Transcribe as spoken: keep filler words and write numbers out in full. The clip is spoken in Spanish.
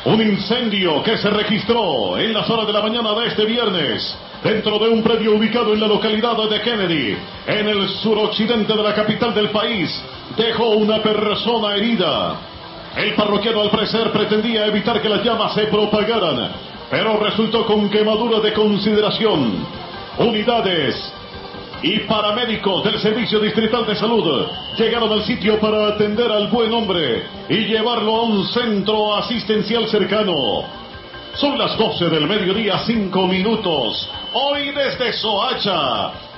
Un incendio que se registró en las horas de la mañana de este viernes dentro de un predio ubicado en la localidad de Kennedy, en el suroccidente de la capital del país, dejó una persona herida. El parroquiano al parecer pretendía evitar que las llamas se propagaran, pero resultó con quemadura de consideración. Unidades y paramédicos del Servicio Distrital de Salud llegaron al sitio para atender al buen hombre y llevarlo a un centro asistencial cercano. Son las doce del mediodía, cinco minutos. Hoy desde Soacha